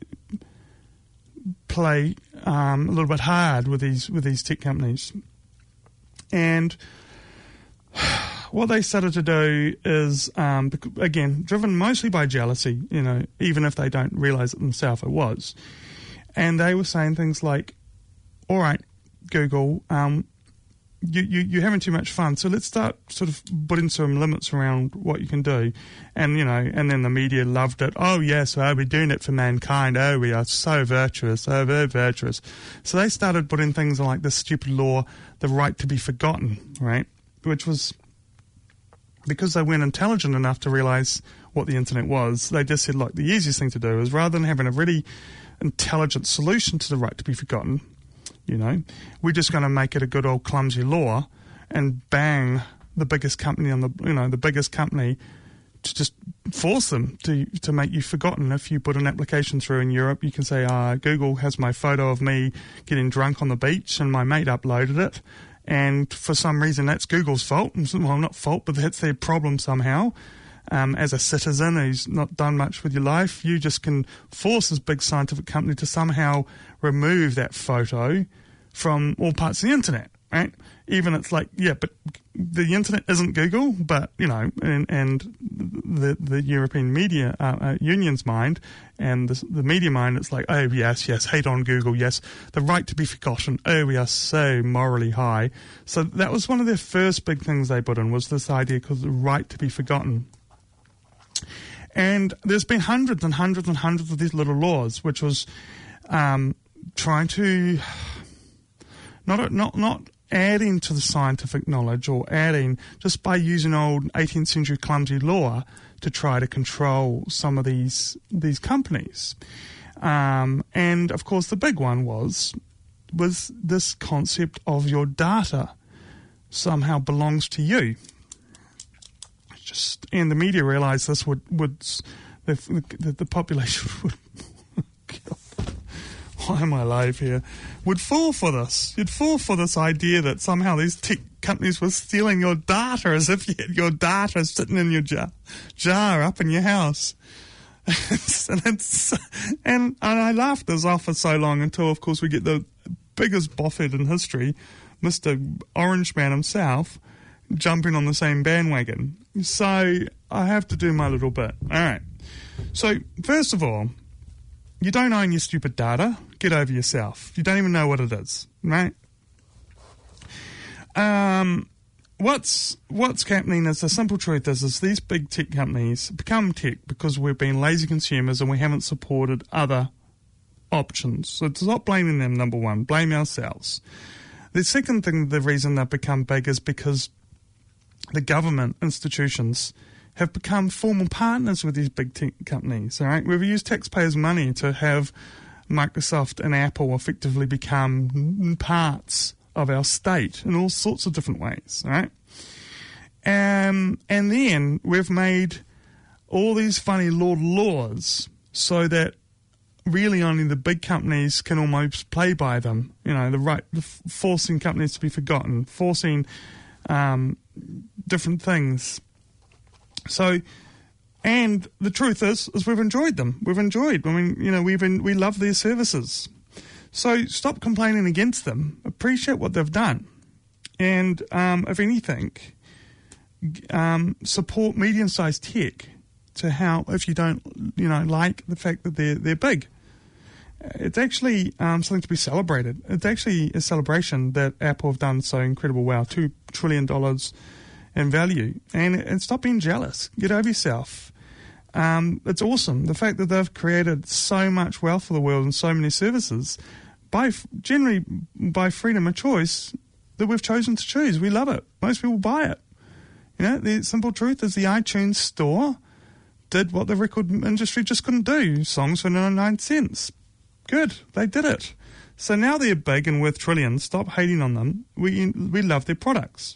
[SPEAKER 1] play um, a little bit hard with these with these tech companies, and what they started to do is, um, again, driven mostly by jealousy, you know, even if they don't realise it themselves, it was. And they were saying things like, all right, Google, um, you, you, you're having too much fun, so let's start sort of putting some limits around what you can do. And, you know, and then the media loved it. Oh, yes, well, we're doing it for mankind. Oh, we are so virtuous, so very virtuous. So they started putting things like this stupid law, the right to be forgotten, right, which was... because they weren't intelligent enough to realise what the internet was, they just said, look, the easiest thing to do is rather than having a really intelligent solution to the right to be forgotten, you know, we're just going to make it a good old clumsy law and bang the biggest company on the, you know, the biggest company to just force them to to make you forgotten. If you put an application through in Europe, you can say, uh, Google has my photo of me getting drunk on the beach and my mate uploaded it. And for some reason, that's Google's fault. Well, not fault, but that's their problem somehow. Um, as a citizen who's not done much with your life, you just can force this big scientific company to somehow remove that photo from all parts of the internet, right? Even it's like, yeah, but the internet isn't Google, but, you know, and, and the the European media uh, uh, union's mind and the, the media mind, it's like, oh, yes, yes, hate on Google, yes, the right to be forgotten, oh, we are so morally high. So that was one of their first big things they put in, was this idea called the right to be forgotten. And there's been hundreds and hundreds and hundreds of these little laws, which was um, trying to not not not adding to the scientific knowledge or adding just by using old eighteenth century clumsy law to try to control some of these these companies. Um, and of course, the big one was was this concept of your data somehow belongs to you. Just and the media realised this would would the the, the population would. Why am I alive here? Would fall for this. You'd fall for this idea that somehow these tech companies were stealing your data, as if you had your data sitting in your jar, jar up in your house. and, it's, and, and I laughed this off for so long until, of course, we get the biggest boffhead in history, Mister Orange Man himself, jumping on the same bandwagon. So I have to do my little bit. All right. So first of all, you don't own your stupid data. Get over yourself. You don't even know what it is, right? Um, what's what's happening is the simple truth is, is these big tech companies become tech because we've been lazy consumers and we haven't supported other options. So stop blaming them, number one. Blame ourselves. The second thing, the reason they've become big is because the government institutions have become formal partners with these big tech companies, all right? We've used taxpayers' money to have Microsoft and Apple effectively become parts of our state in all sorts of different ways, all right? Um, and then we've made all these funny law laws so that really only the big companies can almost play by them, you know, the right, the f- forcing companies to be forgotten, forcing um, different things. So, and the truth is, is we've enjoyed them. We've enjoyed. I mean, you know, we've been, we love their services. So stop complaining against them. Appreciate what they've done, and um, if anything, um, support medium-sized tech to help if you don't, you know, like the fact that they're they're big. It's actually um, something to be celebrated. It's actually a celebration that Apple have done so incredible well, two trillion dollars. And value, and, and stop being jealous. Get over yourself. Um, it's awesome. The fact that they've created so much wealth for the world and so many services, by generally by freedom of choice, that we've chosen to choose. We love it. Most people buy it. You know, the simple truth is the iTunes store did what the record industry just couldn't do. Songs for ninety-nine cents. Good. They did it. So now they're big and worth trillions. Stop hating on them. We we love their products.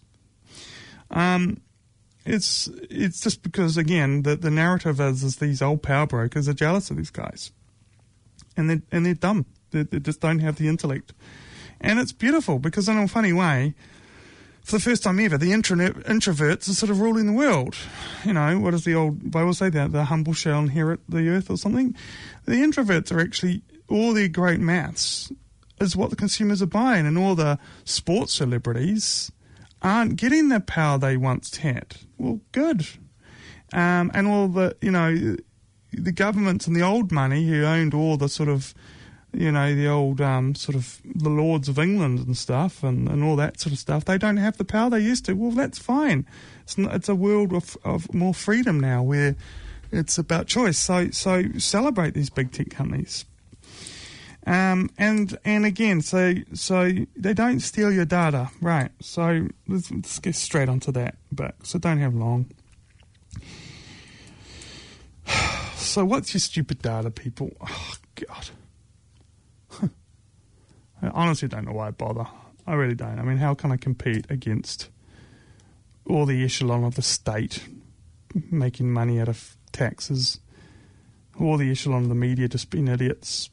[SPEAKER 1] Um, it's it's just because, again, the, the narrative is, is these old power brokers are jealous of these guys, and they're, and they're dumb. They, they just don't have the intellect. And it's beautiful because in a funny way, for the first time ever, the intranet, introverts are sort of ruling the world. You know, what does the old Bible say? That the humble shall inherit the earth or something? The introverts are actually, all their great maths is what the consumers are buying, and all the sports celebrities aren't getting the power they once had. Well, good. Um, and all the, you know, the governments and the old money who owned all the sort of, you know, the old um, sort of the lords of England and stuff and, and all that sort of stuff, they don't have the power they used to. Well, that's fine. It's not, it's a world of, of more freedom now where it's about choice. So so celebrate these big tech companies. Um, and and again, so so they don't steal your data, right? So let's, let's get straight onto that, but so don't have long. So what's your stupid data, people? Oh, God. I honestly don't know why I bother. I really don't. I mean, how can I compete against all the echelon of the state making money out of taxes, all the echelon of the media just being idiots?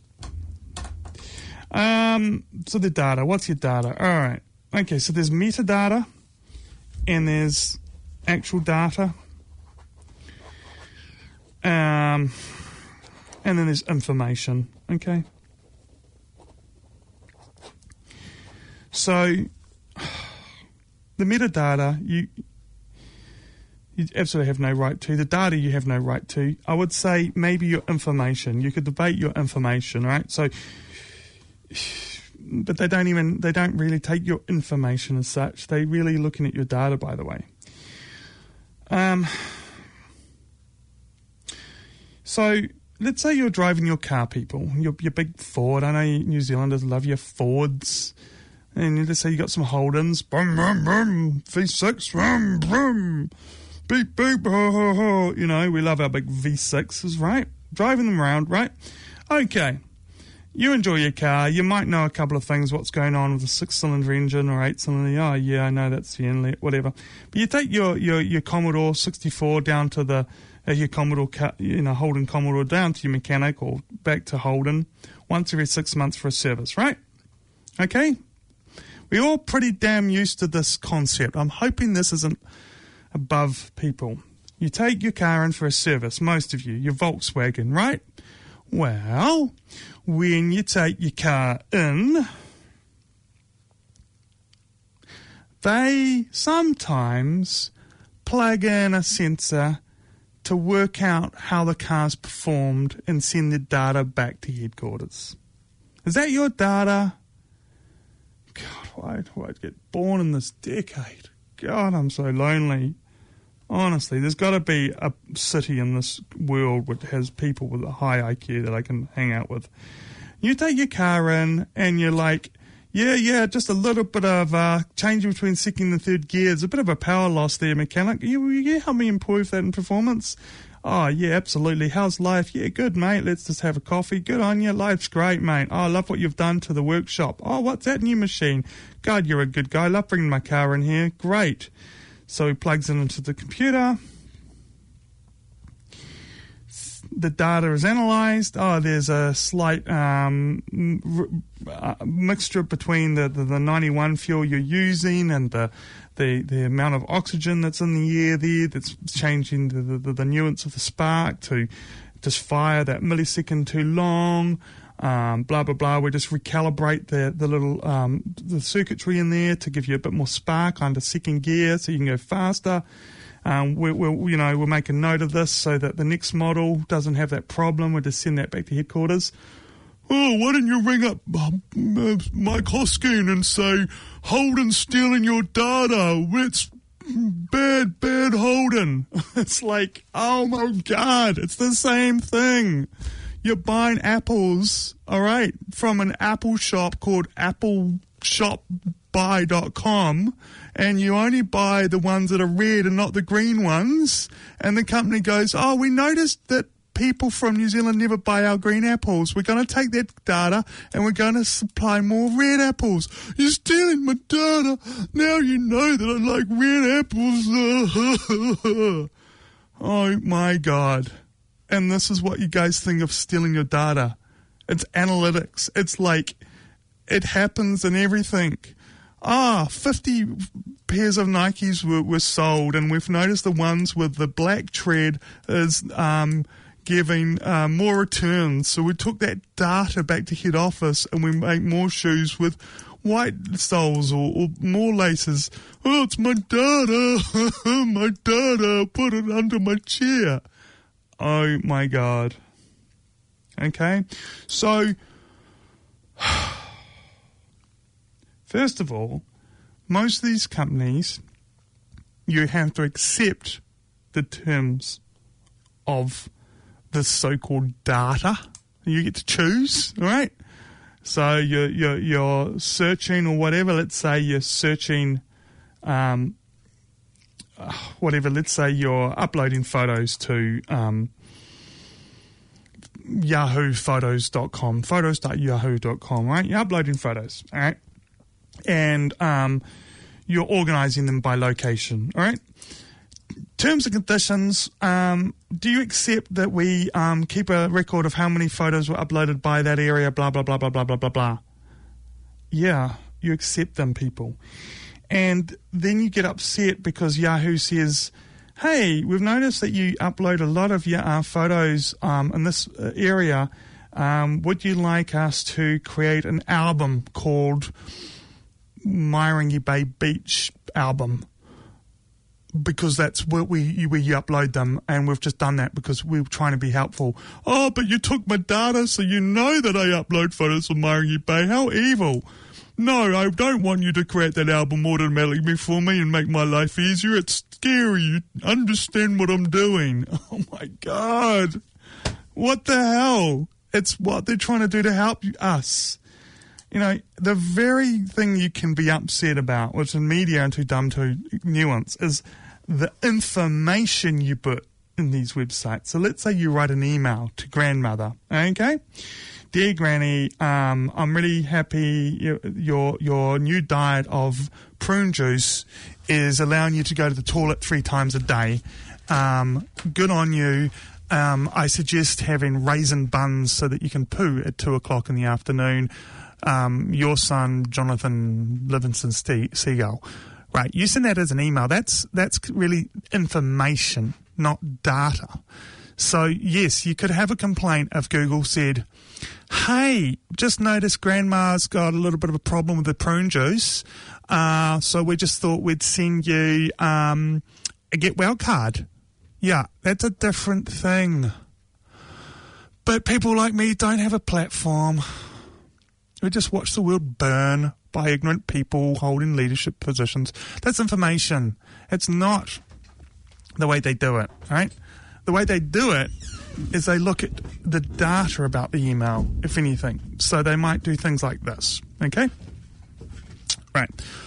[SPEAKER 1] Um, so the data, what's your data? All right. Okay, so there's metadata and there's actual data. Um, and then there's information, okay? the metadata, you you absolutely have no right to. The data you have no right to. I would say maybe your information. You could debate your information, right? So, but they don't even, they don't really take your information as such. They're really looking at your data, by the way. Um. So, let's say you're driving your car, people. Your, your big Ford. I know New Zealanders love your Fords. And let's say you got some Holdens. Boom, boom, boom. V six. Boom, boom. Beep, beep. Ho, ho, ho. You know, we love our big V sixes, right? Driving them around, right? Okay. You enjoy your car. You might know a couple of things, what's going on with a six-cylinder engine or eight-cylinder. Oh, yeah, I know that's the inlet, whatever. But you take your, your, your Commodore sixty-four down to the... Uh, your Commodore, you know, Holden Commodore down to your mechanic or back to Holden once every six months for a service, right? Okay? We're all pretty damn used to this concept. I'm hoping this isn't above people. You take your car in for a service, most of you, your Volkswagen, right? Well, when you take your car in, they sometimes plug in a sensor to work out how the car's performed and send the data back to headquarters. Is that your data? God, why do I get born in this decade? God, I'm so lonely. Honestly, there's got to be a city in this world which has people with a high I Q that I can hang out with. You take your car in and you're like, yeah, yeah, just a little bit of uh, changing between second and third gears, a bit of a power loss there, mechanic. You, you help me improve that in performance? Oh, yeah, absolutely. How's life? Yeah, good, mate. Let's just have a coffee. Good on you. Life's great, mate. Oh, I love what you've done to the workshop. Oh, what's that new machine? God, you're a good guy. Love bringing my car in here. Great. So he plugs it into the computer. The data is analysed. Oh, there's a slight um, r- uh, mixture between the, the, the ninety-one fuel you're using and the, the the amount of oxygen that's in the air there that's changing the, the, the nuance of the spark to just fire that millisecond too long. Um, blah, blah, blah. We just recalibrate the, the little um, the circuitry in there to give you a bit more spark under second gear so you can go faster. Um, we, we'll, you know, we'll make a note of this so that the next model doesn't have that problem. We'll just send that back to headquarters. Oh, why don't you ring up um, uh, Mike Hoskin and say, Holden's stealing your data. It's bad, bad Holden. It's like, oh my God, it's the same thing. You're buying apples, all right, from an apple shop called apple shop buy dot com, and you only buy the ones that are red and not the green ones, and the company goes, oh, we noticed that people from New Zealand never buy our green apples. We're going to take that data and we're going to supply more red apples. You're stealing my data. Now you know that I like red apples. Oh, my God. And this is what you guys think of stealing your data. It's analytics. It's like it happens in everything. Ah, fifty pairs of Nikes were, were sold, and we've noticed the ones with the black tread is um, giving uh, more returns. So we took that data back to head office, and we make more shoes with white soles or, or more laces. Oh, it's my data. My data. Put it under my chair. Oh, my God. Okay? So, first of all, most of these companies, you have to accept the terms of the so-called data. You get to choose, all right? So you're, you're, you're searching or whatever. Let's say you're searching... Um, Uh, whatever, let's say you're uploading photos to um, yahoo photos dot com, photos dot yahoo dot com, right? You're uploading photos, all right? And um, you're organising them by location, all right? Terms and conditions, um, do you accept that we um, keep a record of how many photos were uploaded by that area, blah, blah, blah, blah, blah, blah, blah, blah? Yeah, you accept them, people. And then you get upset because Yahoo says, hey, we've noticed that you upload a lot of your uh, photos um, in this area. Um, would you like us to create an album called Mairangi Bay Beach album, because that's where we where you upload them, and we've just done that because we were trying to be helpful. Oh, but you took my data, so you know that I upload photos of Maringi Bay. How evil. No, I don't want you to create that album automatically for me and make my life easier. It's scary. You understand what I'm doing. Oh, my God. What the hell? It's what they're trying to do to help us. You know, the very thing you can be upset about, which in media aren't too dumb to nuance, is the information you put in these websites. So let's say you write an email to grandmother, okay? Dear Granny, um, I'm really happy your, your your new diet of prune juice is allowing you to go to the toilet three times a day. Um, good on you. Um, I suggest having raisin buns so that you can poo at two o'clock in the afternoon. Um, your son, Jonathan Livingston Ste- Seagull. Right, you send that as an email. That's that's really information, not data. So, yes, you could have a complaint if Google said, hey, just noticed Grandma's got a little bit of a problem with the prune juice, uh, so we just thought we'd send you um, a Get Well card. Yeah, that's a different thing. But people like me don't have a platform. We just watch the world burn by ignorant people holding leadership positions. That's information. It's not the way they do it, right? The way they do it is they look at the data about the email, if anything. So they might do things like this, okay? Right.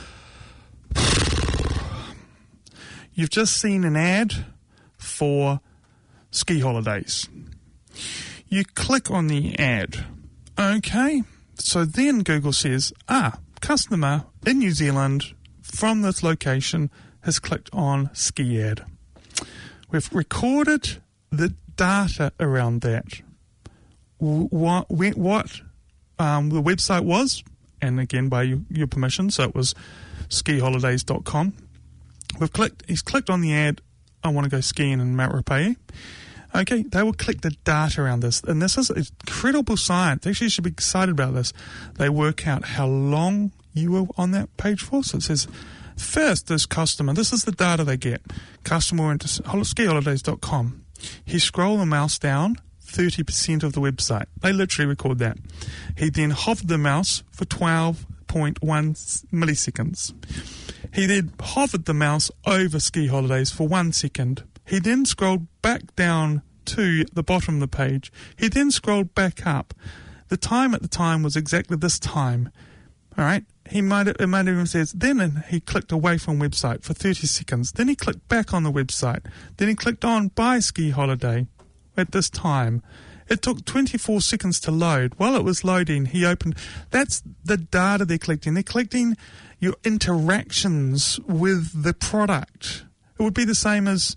[SPEAKER 1] You've just seen an ad for ski holidays. You click on the ad, okay? So then Google says, ah, customer in New Zealand from this location has clicked on ski ad. We've recorded the data around that. What, what um, the website was, and again by your, your permission, so it was ski holidays dot com. We've clicked. He's clicked on the ad. I want to go skiing in Mount Ruapehu. Okay, they will collect the data around this, and this is incredible science. Actually, you should be excited about this. They work out how long you were on that page for. So it says, first, this customer, this is the data they get. Customer went to ski holidays dot com. He scrolled the mouse down thirty percent of the website. They literally record that. He then hovered the mouse for twelve point one milliseconds. He then hovered the mouse over ski holidays for one second. He then scrolled back down to the bottom of the page. He then scrolled back up. The time at the time was exactly this time. All right? He might have, it might have even says, then he clicked away from website for thirty seconds. Then he clicked back on the website. Then he clicked on buy ski holiday at this time. It took twenty-four seconds to load. While it was loading, he opened. That's the data they're collecting. They're collecting your interactions with the product. It would be the same as,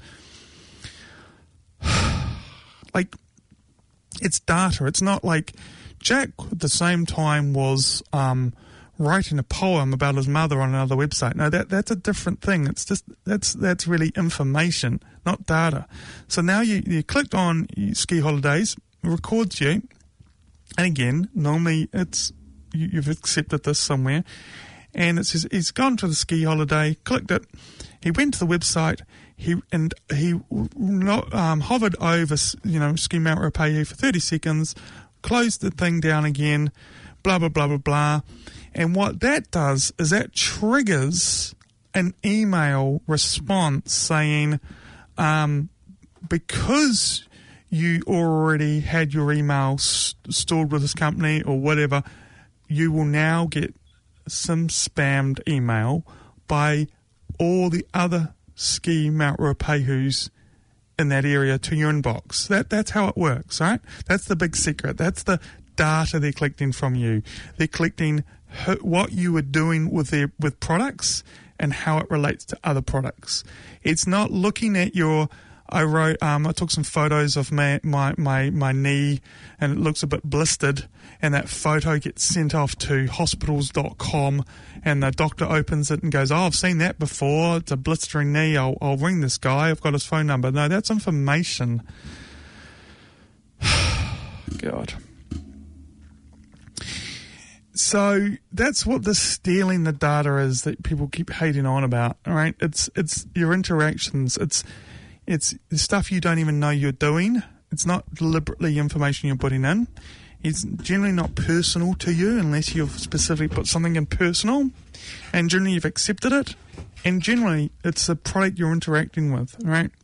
[SPEAKER 1] like, it's data. It's not like Jack at the same time was um, writing a poem about his mother on another website. No, that that's a different thing. It's just that's that's really information, not data. So now you, you clicked on ski holidays, it records you, and again, normally it's you, you've accepted this somewhere, and it says he's gone to the ski holiday, clicked it, he went to the website, he and he um, hovered over, you know, ski Mount Ruapehu for thirty seconds, closed the thing down again, blah blah blah blah blah. And what that does is that triggers an email response saying, um, because you already had your email st- stored with this company or whatever, you will now get some spammed email by all the other ski Mount Ruapehus in that area to your inbox. That That's how it works, right? That's the big secret. That's the data they're collecting from you. They're collecting what you were doing with their with products and how it relates to other products. It's not looking at your. I wrote. Um, I took some photos of my, my my my knee, and it looks a bit blistered. And that photo gets sent off to hospitals dot com, and the doctor opens it and goes, "Oh, I've seen that before. It's a blistering knee. I'll I'll ring this guy. I've got his phone number." No, that's information. God. So that's what the stealing the data is that people keep hating on about, all right? It's it's your interactions. It's it's the stuff you don't even know you're doing. It's not deliberately information you're putting in. It's generally not personal to you unless you've specifically put something in personal, and generally you've accepted it, and generally it's a product you're interacting with, all right?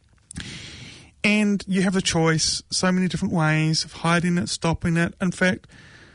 [SPEAKER 1] And you have a choice, so many different ways of hiding it, stopping it. In fact,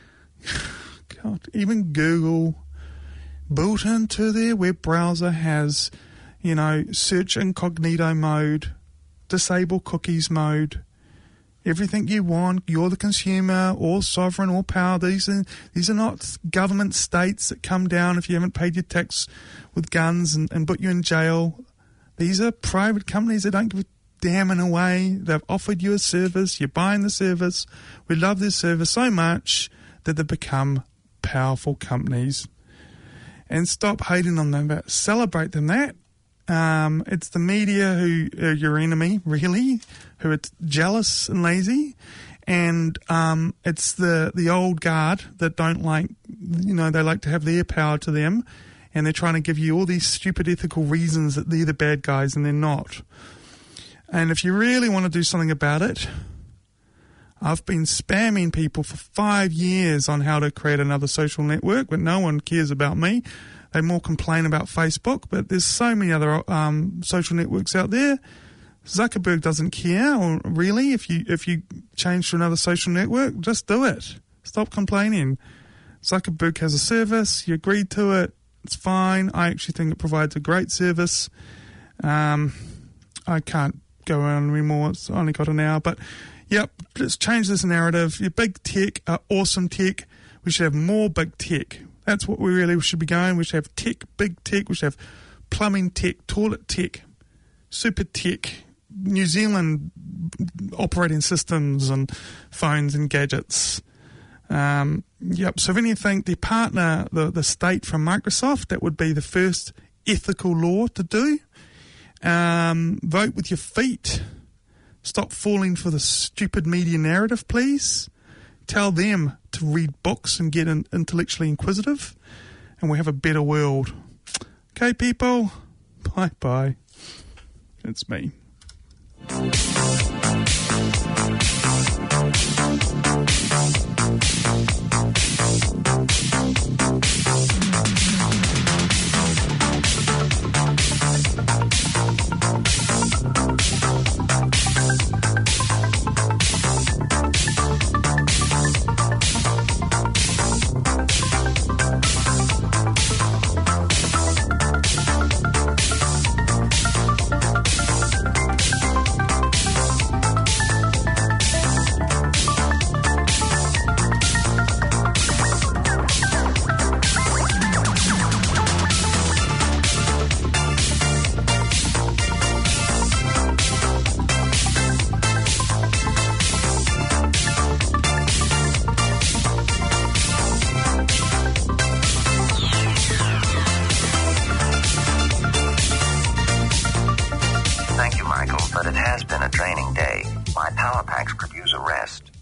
[SPEAKER 1] God, even Google, built into their web browser, has, you know, search incognito mode, disable cookies mode, everything you want. You're the consumer, all sovereign, all power. These are, these are not government states that come down if you haven't paid your tax with guns and, and put you in jail. These are private companies that don't give a damn in a way. They've offered you a service. You're buying the service. We love this service so much that they become powerful companies. And stop hating on them, but celebrate them that. Um, it's the media who are your enemy, really, who are jealous and lazy. And um, it's the, the old guard that don't like, you know, they like to have their power to them. And they're trying to give you all these stupid ethical reasons that they're the bad guys, and they're not. And if you really want to do something about it, I've been spamming people for five years on how to create another social network, but no one cares about me. They more complain about Facebook, but there's so many other um, social networks out there. Zuckerberg doesn't care, or really, if you if you change to another social network, just do it. Stop complaining. Zuckerberg has a service. You agreed to it. It's fine. I actually think it provides a great service. Um, I can't go on anymore. It's only got an hour, but yep, let's change this narrative. Your big tech are awesome tech. We should have more big tech. That's what we really should be going. We should have tech, big tech. We should have plumbing tech, toilet tech, super tech, New Zealand operating systems and phones and gadgets. Um, yep, so if anything, the partner, the, the state from Microsoft, that would be the first ethical law to do. Um, vote with your feet. Stop falling for the stupid media narrative, please. Tell them to read books and get in, intellectually inquisitive, and we have a better world. Okay, people? Bye-bye. It's me.
[SPEAKER 2] Thank you, Michael, but it has been a draining day. My power packs could use a rest.